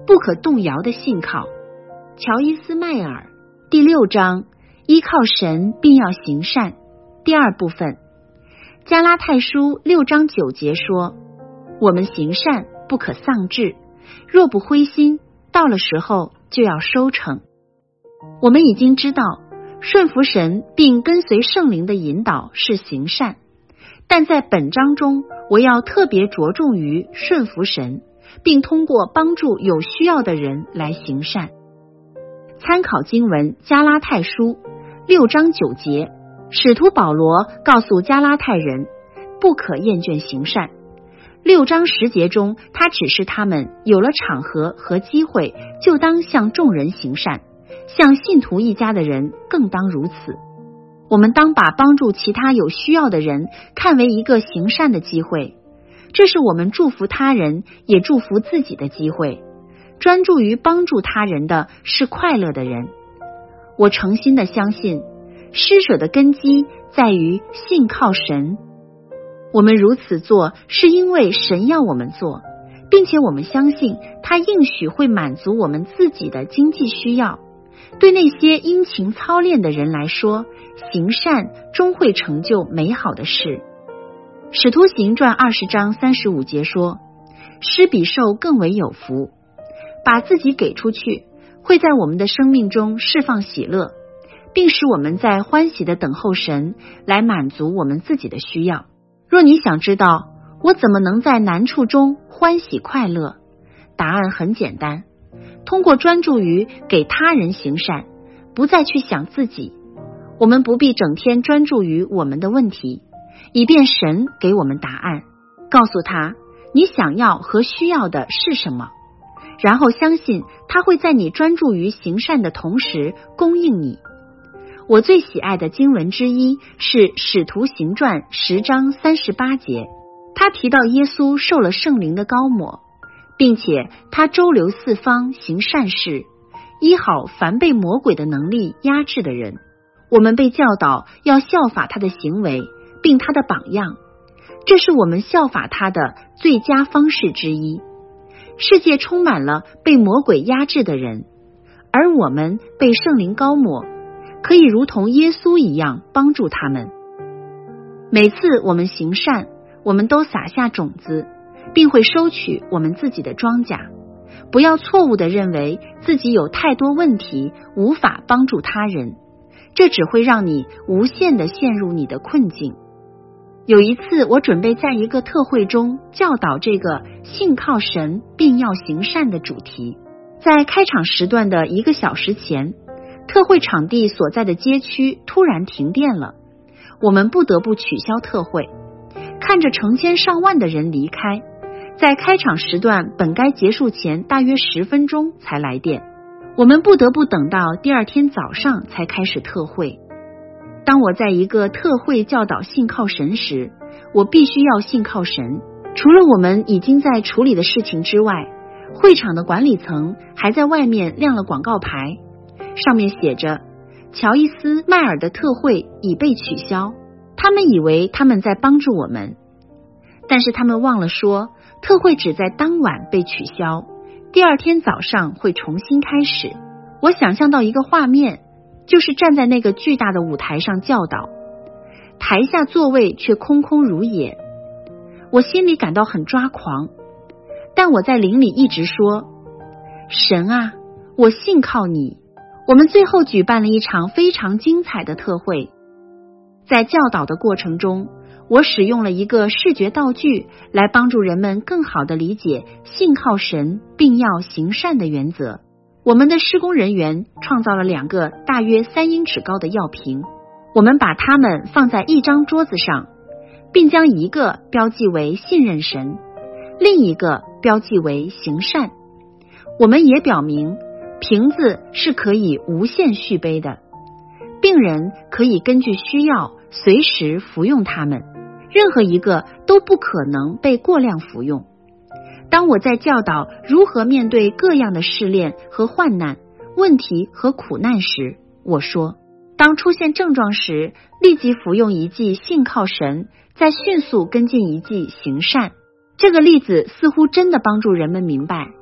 不可动摇的信靠。乔伊斯迈尔第6章，依靠神并要行善。第2部分。加拉太书6章9节说，我们行善不可丧志，若不灰心，到了时候就要收成。我们已经知道，顺服神并跟随圣灵的引导是行善，但在本章中，我要特别着重于顺服神，并通过帮助有需要的人来行善。参考经文加拉太书6章9节，使徒保罗告诉加拉太人不可厌倦行善。6章10节中，他指示他们有了场合和机会，就当向众人行善，向信徒一家的人更当如此。我们当把帮助其他有需要的人看为一个行善的机会，这是我们祝福他人也祝福自己的机会。专注于帮助他人的是快乐的人。我诚心的相信，施舍的根基在于信靠神。我们如此做是因为神要我们做，并且我们相信他应许会满足我们自己的经济需要。对那些殷勤操练的人来说，行善终会成就美好的事。使徒行传20章35节说，施比受更为有福。把自己给出去，会在我们的生命中释放喜乐，并使我们在欢喜的等候神来满足我们自己的需要。若你想知道我怎么能在难处中欢喜快乐，答案很简单，通过专注于给他人行善，不再去想自己。我们不必整天专注于我们的问题，以便神给我们答案，告诉他你想要和需要的是什么，然后相信他会在你专注于行善的同时供应你。我最喜爱的经文之一是使徒行传10章38节，他提到耶稣受了圣灵的膏抹，并且他周流四方行善事，医好凡被魔鬼的能力压制的人。我们被教导要效法他的行为并他的榜样，这是我们效法他的最佳方式之一。世界充满了被魔鬼压制的人，而我们被圣灵膏抹，可以如同耶稣一样帮助他们。每次我们行善，我们都撒下种子，并会收取我们自己的庄稼。不要错误地认为自己有太多问题无法帮助他人，这只会让你无限地陷入你的困境。有一次，我准备在一个特会中教导这个信靠神并要行善的主题。在开场时段的1个小时前，特会场地所在的街区突然停电了，我们不得不取消特会。看着成千上万的人离开，在开场时段本该结束前大约10分钟才来电，我们不得不等到第2天早上才开始特会。当我在一个特会教导信靠神时，我必须要信靠神。除了我们已经在处理的事情之外，会场的管理层还在外面亮了广告牌，上面写着乔伊斯迈尔的特会已被取消。他们以为他们在帮助我们，但是他们忘了说，特会只在当晚被取消，第2天早上会重新开始。我想象到一个画面，就是站在那个巨大的舞台上教导，台下座位却空空如也。我心里感到很抓狂，但我在灵里一直说，神啊，我信靠你。我们最后举办了一场非常精彩的特会。在教导的过程中，我使用了一个视觉道具来帮助人们更好地理解信靠神并要行善的原则。我们的施工人员创造了2个大约3英尺高的药瓶，我们把它们放在一张桌子上，并将一个标记为信任神，另一个标记为行善。我们也表明，瓶子是可以无限续杯的，病人可以根据需要随时服用它们，任何一个都不可能被过量服用。当我在教导如何面对各样的试炼和患难、问题和苦难时，我说，当出现症状时，立即服用一剂信靠神，再迅速跟进一剂行善。这个例子似乎真的帮助人们明白，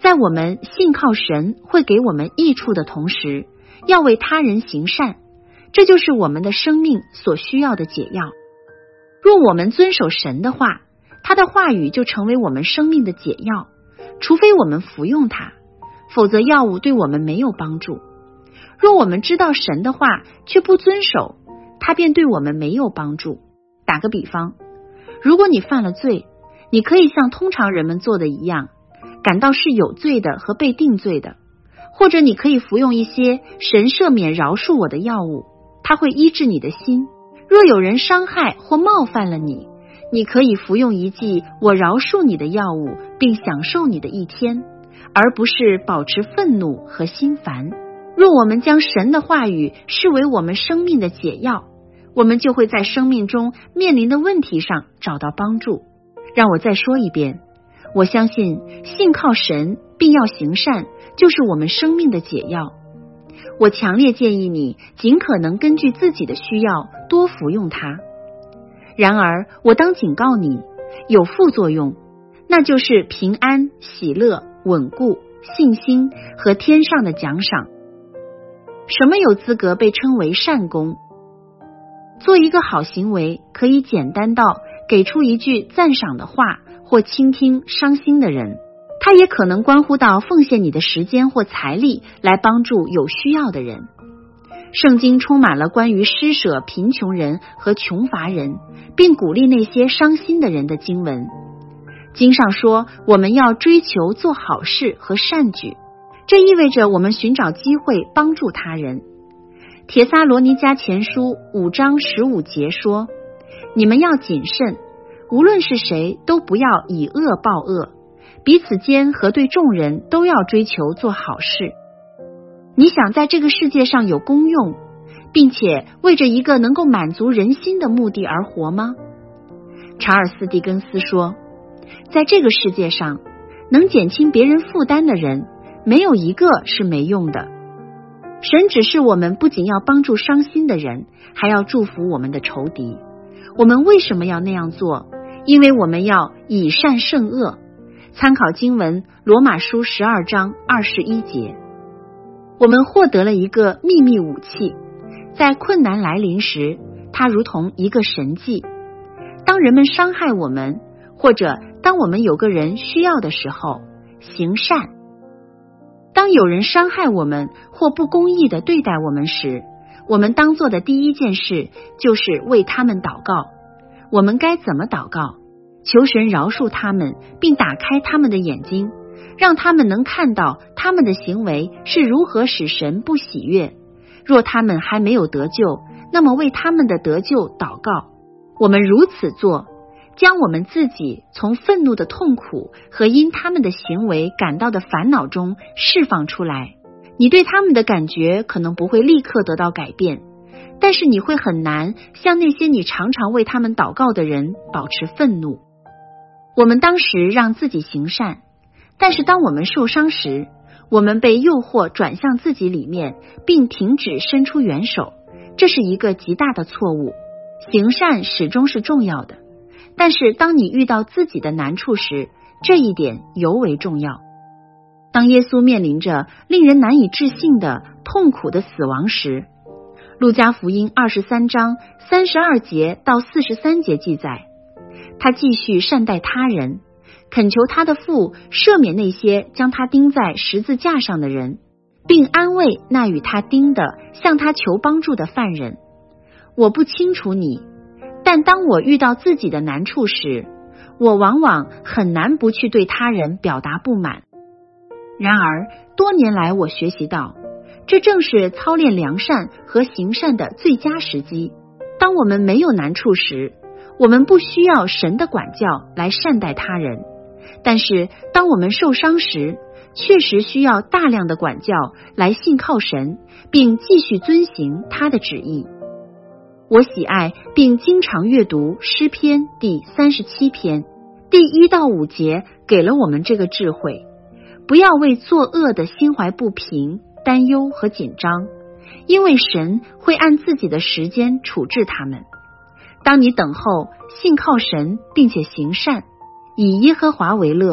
在我们信靠神会给我们益处的同时，要为他人行善，这就是我们的生命所需要的解药。若我们遵守神的话，他的话语就成为我们生命的解药，除非我们服用它，否则药物对我们没有帮助。若我们知道神的话却不遵守，它便对我们没有帮助。打个比方，如果你犯了罪，你可以像通常人们做的一样，感到是有罪的和被定罪的，或者你可以服用一些神赦免饶恕我的药物，它会医治你的心。若有人伤害或冒犯了你，你可以服用一剂我饶恕你的药物，并享受你的一天，而不是保持愤怒和心烦。若我们将神的话语视为我们生命的解药，我们就会在生命中面临的问题上找到帮助。让我再说一遍，我相信信靠神并要行善，就是我们生命的解药。我强烈建议你尽可能根据自己的需要多服用它。然而我当警告你，有副作用，那就是平安、喜乐、稳固、信心和天上的奖赏。什么有资格被称为善功？做一个好行为可以简单到给出一句赞赏的话，或倾听伤心的人，它也可能关乎到奉献你的时间或财力来帮助有需要的人。圣经充满了关于施舍贫穷人和穷乏人，并鼓励那些伤心的人的经文。经上说，我们要追求做好事和善举，这意味着我们寻找机会帮助他人。帖撒罗尼迦前书5章15节说，你们要谨慎，无论是谁都不要以恶报恶，彼此间和对众人都要追求做好事。你想在这个世界上有功用，并且为着一个能够满足人心的目的而活吗？查尔斯·狄更斯说，在这个世界上，能减轻别人负担的人，没有一个是没用的。神指示我们不仅要帮助伤心的人，还要祝福我们的仇敌。我们为什么要那样做？因为我们要以善胜恶。参考经文罗马书12章21节。我们获得了一个秘密武器，在困难来临时，它如同一个神迹。当人们伤害我们，或者当我们有个人需要的时候，行善。当有人伤害我们或不公义地对待我们时，我们当做的第一件事就是为他们祷告。我们该怎么祷告？求神饶恕他们，并打开他们的眼睛，让他们能看到他们的行为是如何使神不喜悦。若他们还没有得救，那么为他们的得救祷告。我们如此做，将我们自己从愤怒的痛苦和因他们的行为感到的烦恼中释放出来。你对他们的感觉可能不会立刻得到改变，但是你会很难像那些你常常为他们祷告的人保持愤怒。我们当时让自己行善，但是当我们受伤时，我们被诱惑转向自己里面，并停止伸出援手，这是一个极大的错误。行善始终是重要的，但是当你遇到自己的难处时，这一点尤为重要。当耶稣面临着令人难以置信的痛苦的死亡时，路加福音23章32节到43节记载，他继续善待他人，恳求他的父赦免那些将他钉在十字架上的人，并安慰那与他钉的向他求帮助的犯人。我不清楚你，但当我遇到自己的难处时，我往往很难不去对他人表达不满。然而多年来我学习到，这正是操练良善和行善的最佳时机。当我们没有难处时，我们不需要神的管教来善待他人，但是当我们受伤时，确实需要大量的管教来信靠神，并继续遵行他的旨意。我喜爱并经常阅读诗篇第37篇第1到5节，给了我们这个智慧：不要为作恶的心怀不平、担忧和紧张，因为神会按自己的时间处置他们。当你等候、信靠神并且行善，以耶和华为乐，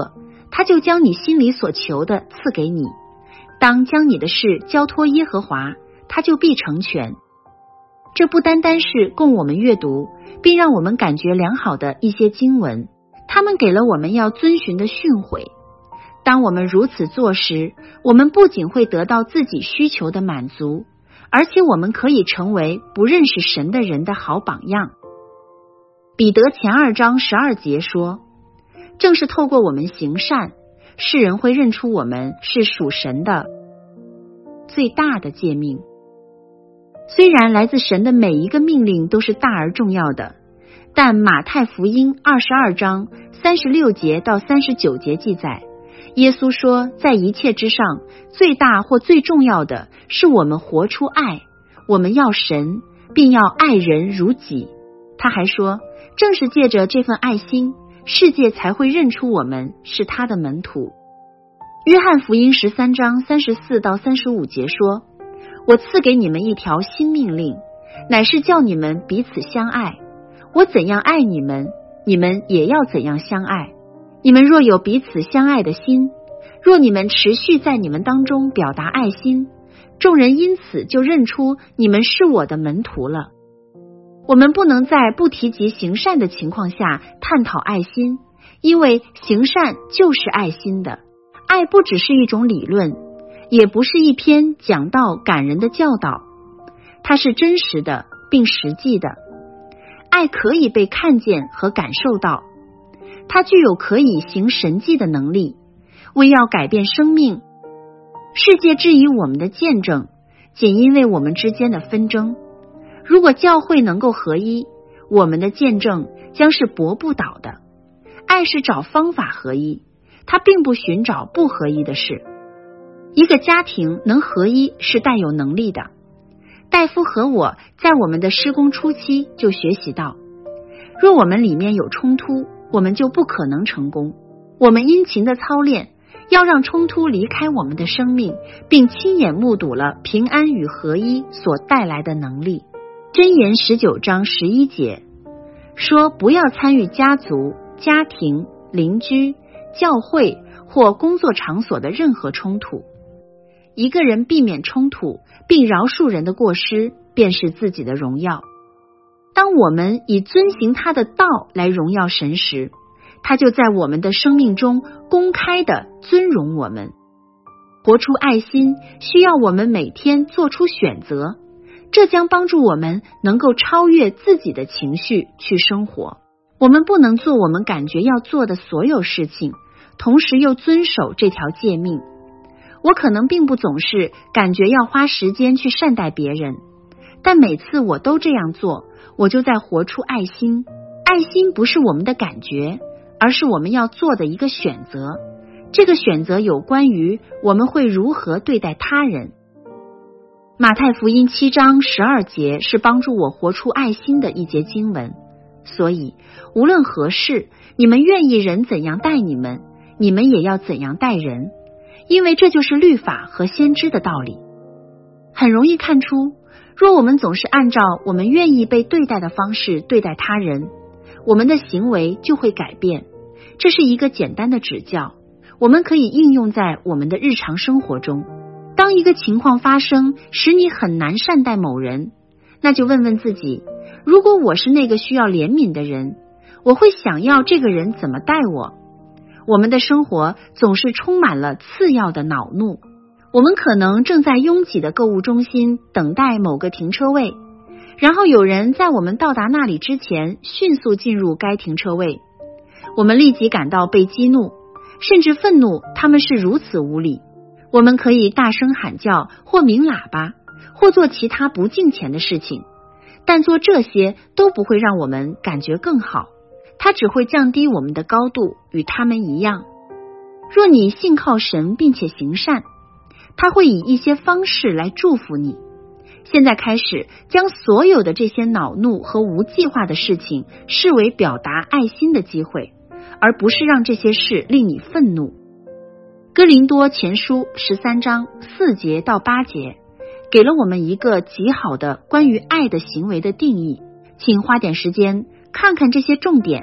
他就将你心里所求的赐给你。当将你的事交托耶和华，他就必成全。这不单单是供我们阅读并让我们感觉良好的一些经文，他们给了我们要遵循的训诲。当我们如此做时，我们不仅会得到自己需求的满足，而且我们可以成为不认识神的人的好榜样。彼得前2章12节说，正是透过我们行善，世人会认出我们是属神的。最大的诫命，虽然来自神的每一个命令都是大而重要的，但马太福音22章36节到39节记载，耶稣说，在一切之上，最大或最重要的是我们活出爱，我们要神，并要爱人如己。他还说，正是借着这份爱心，世界才会认出我们是他的门徒。约翰福音13章34到35节说，我赐给你们一条新命令，乃是叫你们彼此相爱。我怎样爱你们，你们也要怎样相爱。你们若有彼此相爱的心，若你们持续在你们当中表达爱心，众人因此就认出你们是我的门徒了。我们不能在不提及行善的情况下探讨爱心，因为行善就是爱心的。爱不只是一种理论，也不是一篇讲道感人的教导，它是真实的并实际的。爱可以被看见和感受到，它具有可以行神迹的能力，为要改变生命。世界质疑我们的见证，仅因为我们之间的纷争。如果教会能够合一，我们的见证将是驳不倒的。爱是找方法合一，它并不寻找不合一的事。一个家庭能合一是带有能力的。戴夫和我在我们的施工初期就学习到，若我们里面有冲突，我们就不可能成功。我们殷勤的操练，要让冲突离开我们的生命，并亲眼目睹了平安与合一所带来的能力。箴言19章11节说，不要参与家族、家庭、邻居、教会或工作场所的任何冲突。一个人避免冲突并饶恕人的过失，便是自己的荣耀。当我们以遵行他的道来荣耀神时，他就在我们的生命中公开地尊荣我们。活出爱心需要我们每天做出选择，这将帮助我们能够超越自己的情绪去生活。我们不能做我们感觉要做的所有事情，同时又遵守这条诫命。我可能并不总是感觉要花时间去善待别人，但每次我都这样做，我就在活出爱心。爱心不是我们的感觉，而是我们要做的一个选择。这个选择有关于我们会如何对待他人。马太福音7章12节是帮助我活出爱心的一节经文。所以无论何事，你们愿意人怎样待你们，你们也要怎样待人，因为这就是律法和先知的道理。很容易看出，若我们总是按照我们愿意被对待的方式对待他人，我们的行为就会改变。这是一个简单的指教，我们可以应用在我们的日常生活中。当一个情况发生，使你很难善待某人，那就问问自己，如果我是那个需要怜悯的人，我会想要这个人怎么待我？我们的生活总是充满了次要的恼怒。我们可能正在拥挤的购物中心等待某个停车位，然后有人在我们到达那里之前迅速进入该停车位。我们立即感到被激怒，甚至愤怒他们是如此无理。我们可以大声喊叫，或鸣喇叭，或做其他不敬虔的事情，但做这些都不会让我们感觉更好，它只会降低我们的高度，与他们一样。若你信靠神并且行善，他会以一些方式来祝福你。现在开始将所有的这些恼怒和无计划的事情视为表达爱心的机会，而不是让这些事令你愤怒。哥林多前书13章4节到8节给了我们一个极好的关于爱的行为的定义，请花点时间看看这些重点，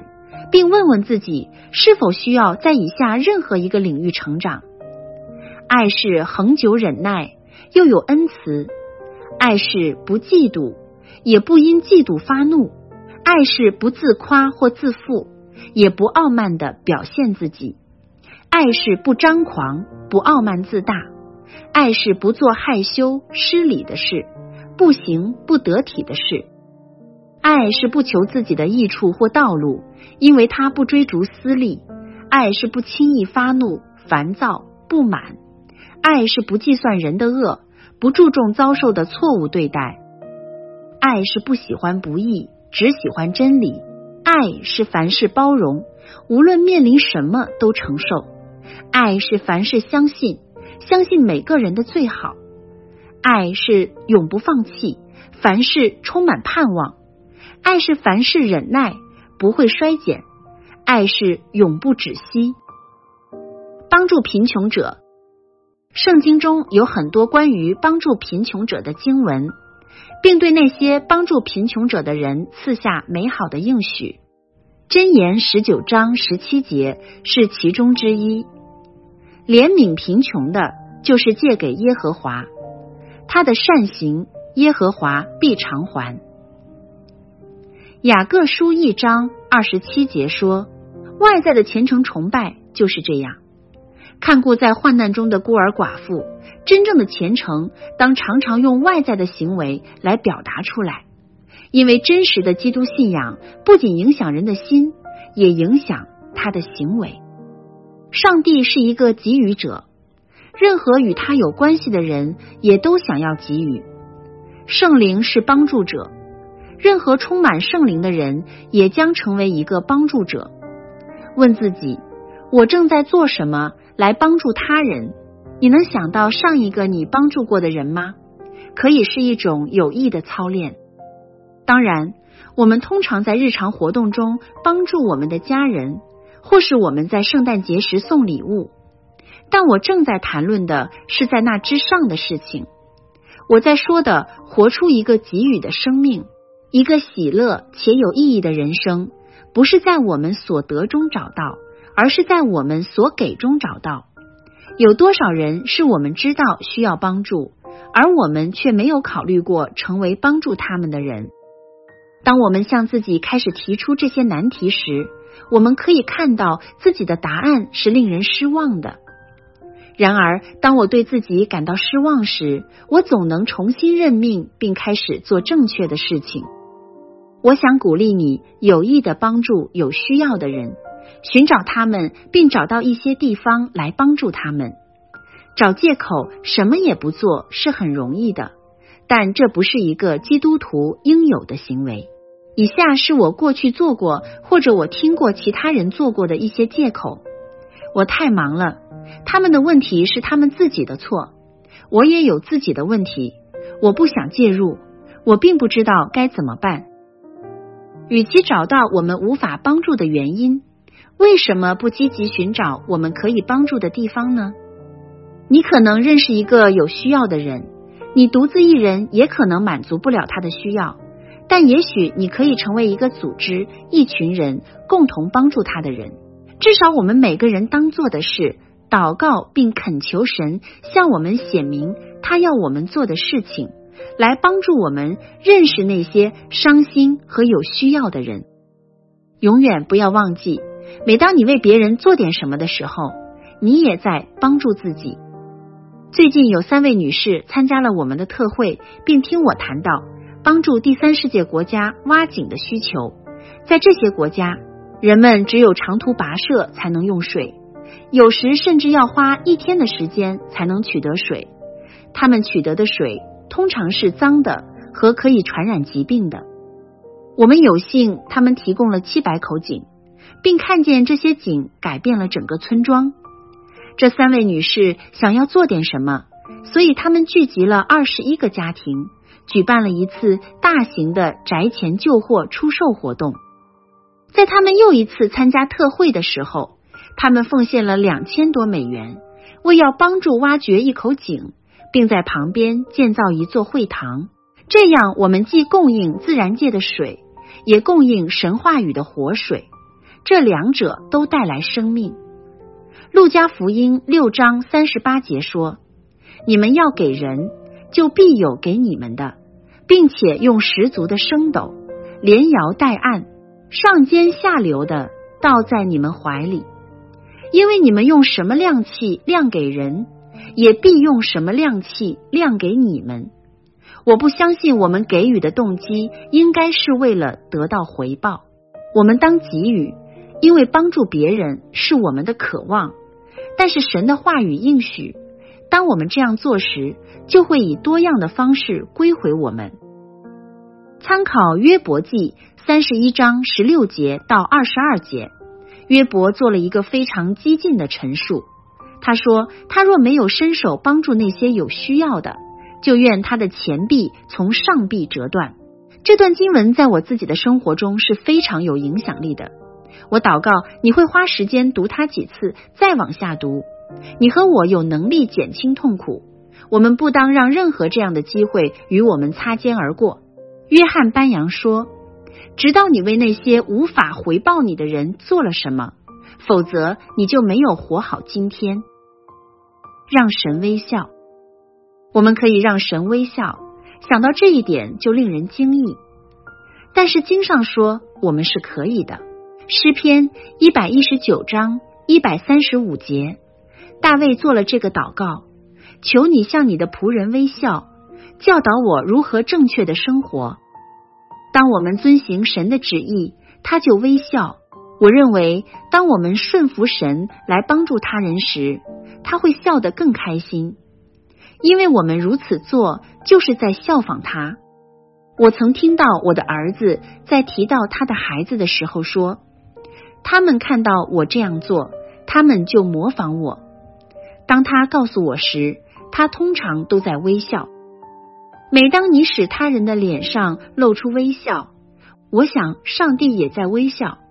并问问自己是否需要在以下任何一个领域成长。爱是恒久忍耐，又有恩慈；爱是不嫉妒，也不因嫉妒发怒；爱是不自夸或自负，也不傲慢地表现自己；爱是不张狂，不傲慢自大；爱是不做害羞失礼的事，不行不得体的事；爱是不求自己的益处或道路，因为他不追逐私利；爱是不轻易发怒、烦躁、不满；爱是不计算人的恶，不注重遭受的错误对待；爱是不喜欢不义，只喜欢真理；爱是凡事包容，无论面临什么都承受；爱是凡事相信，相信每个人的最好；爱是永不放弃，凡事充满盼望；爱是凡事忍耐，不会衰减；爱是永不止息。帮助贫穷者，圣经中有很多关于帮助贫穷者的经文，并对那些帮助贫穷者的人赐下美好的应许。箴言19章17节是其中之一。怜悯贫穷的，就是借给耶和华，他的善行耶和华必偿还。雅各书1章27节说，外在的虔诚崇拜就是这样。看顾在患难中的孤儿寡妇，真正的虔诚当常常用外在的行为来表达出来，因为真实的基督信仰不仅影响人的心，也影响他的行为。上帝是一个给予者，任何与他有关系的人也都想要给予。圣灵是帮助者，任何充满圣灵的人也将成为一个帮助者。问自己，我正在做什么来帮助他人？你能想到上一个你帮助过的人吗？可以是一种有益的操练。当然，我们通常在日常活动中帮助我们的家人，或是我们在圣诞节时送礼物，但我正在谈论的是在那之上的事情。我在说的，活出一个给予的生命，一个喜乐且有意义的人生，不是在我们所得中找到，而是在我们所给中找到。有多少人是我们知道需要帮助，而我们却没有考虑过成为帮助他们的人？当我们向自己开始提出这些难题时，我们可以看到自己的答案是令人失望的。然而，当我对自己感到失望时，我总能重新认命，并开始做正确的事情。我想鼓励你有意地帮助有需要的人，寻找他们，并找到一些地方来帮助他们。找借口什么也不做是很容易的，但这不是一个基督徒应有的行为。以下是我过去做过或者我听过其他人做过的一些借口。我太忙了，他们的问题是他们自己的错，我也有自己的问题，我不想介入，我并不知道该怎么办。与其找到我们无法帮助的原因，为什么不积极寻找我们可以帮助的地方呢？你可能认识一个有需要的人，你独自一人也可能满足不了他的需要，但也许你可以成为一个组织，一群人共同帮助他的人。至少我们每个人当做的是祷告并恳求神向我们显明他要我们做的事情，来帮助我们认识那些伤心和有需要的人。永远不要忘记，每当你为别人做点什么的时候，你也在帮助自己。最近有3位女士参加了我们的特会，并听我谈到帮助第三世界国家挖井的需求。在这些国家，人们只有长途跋涉才能用水，有时甚至要花1天的时间才能取得水。他们取得的水通常是脏的和可以传染疾病的。我们有幸他们提供了700口井，并看见这些井改变了整个村庄。这3位女士想要做点什么，所以他们聚集了21个家庭，举办了一次大型的宅前旧货出售活动。在他们又一次参加特会的时候，他们奉献了$2000多，为要帮助挖掘一口井，并在旁边建造一座会堂。这样我们既供应自然界的水，也供应神话语的活水。 这两者都带来生命。路加福音6章38节说，你们要给人，就必有给你们的，并且用十足的升斗，连摇带按，上尖下流的倒在你们怀里。因为你们用什么量器量给人，也必用什么量器量给你们。我不相信我们给予的动机应该是为了得到回报，我们当给予，因为帮助别人是我们的渴望。但是神的话语应许，当我们这样做时，就会以多样的方式归回我们。参考约伯记31章16节到22节，约伯做了一个非常激进的陈述。他说，他若没有伸手帮助那些有需要的，就愿他的前臂从上臂折断。这段经文在我自己的生活中是非常有影响力的。我祷告你会花时间读它几次，再往下读。你和我有能力减轻痛苦，我们不当让任何这样的机会与我们擦肩而过。约翰班扬说，直到你为那些无法回报你的人做了什么，否则你就没有活好今天。让神微笑，我们可以让神微笑，想到这一点就令人惊异。但是经上说我们是可以的。诗篇119章135节，大卫做了这个祷告，求你向你的仆人微笑，教导我如何正确的生活。当我们遵行神的旨意，他就微笑。我认为当我们顺服神来帮助他人时，他会笑得更开心，因为我们如此做就是在效仿他。我曾听到我的儿子在提到他的孩子的时候说，他们看到我这样做，他们就模仿我。当他告诉我时，他通常都在微笑。每当你使他人的脸上露出微笑，我想上帝也在微笑。